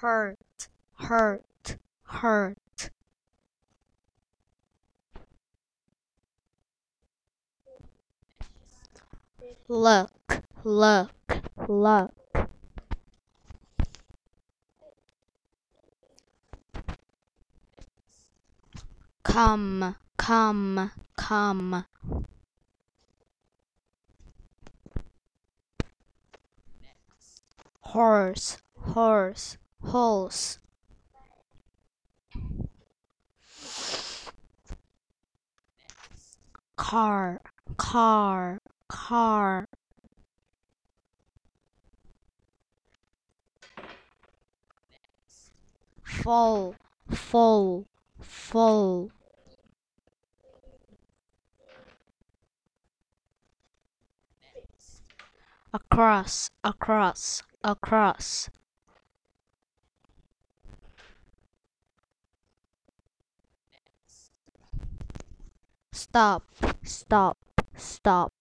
hurt, hurt, hurt. Look, look, look. Come, come, come. Horse, horse, horse. Car, car, car. Fall, fall, fall. Across, across, across. Stop, stop, stop.